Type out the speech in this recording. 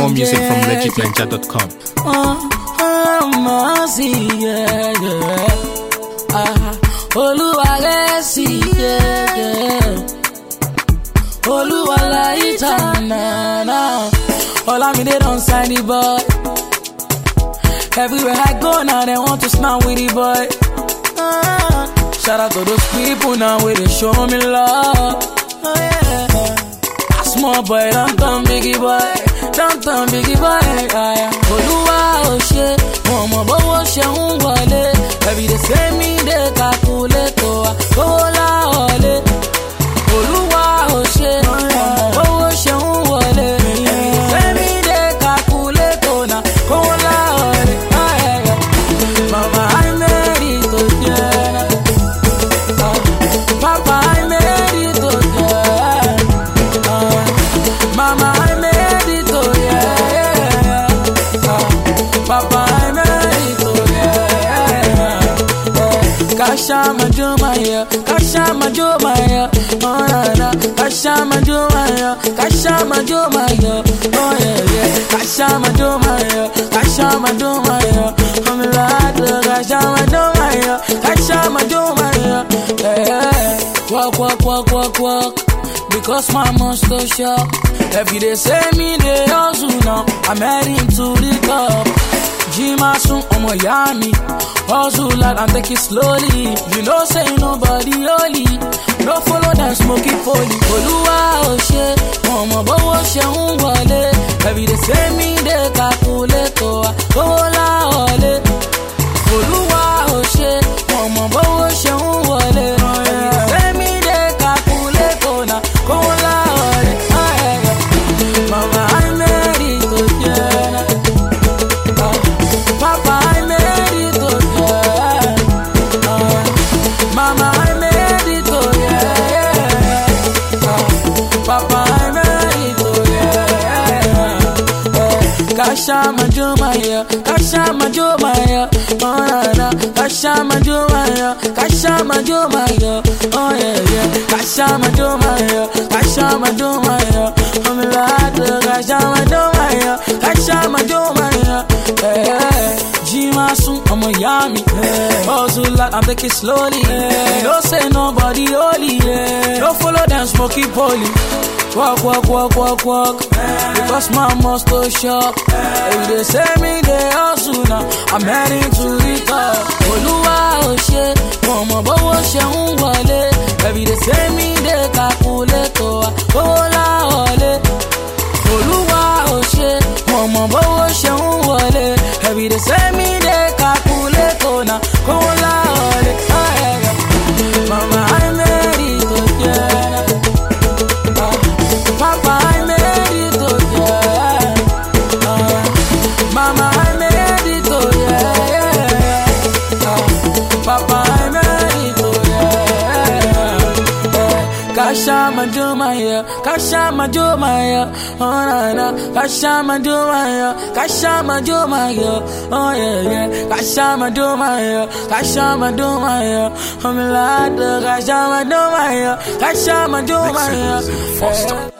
More music from legitninja.com. Oluwalesi, Oluwalaita, Olamide don't sign the boy. Everywhere I go now, they want to smile with the boy. Shout out to those people now where they show me love. Small boy, don't turn biggie boy. Don't turn biggie boy. Oluwa Oshe, Mama Bowo Sheun Wale. Every day say me they calculate to Ola Ole. Oluwa Oshe, Mama Bowo Sheun Wale. Every day say me they calculate to Ola Ole. Mama, I made it to Papa, I made it to Mama, I made it to Papa, I made it to Kashama Jumaya, Kashama Jumaya, oh na, Kashama Jumaya, Kashama Jumaya, oh yeah, Kashama Jumaya, Kashama Jumaya, I'm glad Kashama Jumaya, Kashama Jumaya, walk, walk, walk, walk, walk, because my monster shop. Every day say me they hustle now, I'm heading to the top. Jimasun omo yami, hustle like and take it slowly. You know say nobody holy, no follow that smoky folly. Oluwa Oshe, Mama Bowo Sheun Wale. Every day say me they calculate to Ola Ole. Oluwa Oshe, Mama Bowo Sheun Wale. Every day say me they calculate to Ola Ole. Mama, I made it to Papa, I made it to Mama, I made it to Papa, I made it to Kashama Jumaya, Kashama Jumaya, oh na, Kashama Jumaya, Kashama Jumaya, oh yeah, Kashama Jumaya, Kashama Jumaya, I'm glad Kashama Jumaya, Kashama Jumaya, Jimasun, I'm a yummy, hustle like I'm taking slowly, don't say nobody holy, don't follow them smoky poly. Walk, walk, walk, walk, walk, because my monster shop. If they say me they hustle now, I'm heading to the top. Oluwa Oshe, Mama Bowo Sheun Wale. Every day say me they calculate to Ola Ole. Oluwa Oshe, Mama Bowo Sheun Wale. Every day say me they calculate to Ola Ole. Mama, I made it to Papa, I made it to Mama, I made it to Papa, I made it to Kashama Jumaya, Kashama Jumaya, oh na, Kashama Jumaya, Kashama Jumaya, oh yeah, Kashama Jumaya, Kashama Jumaya, I'm glad Kashama Jumaya, Kashama Jumaya.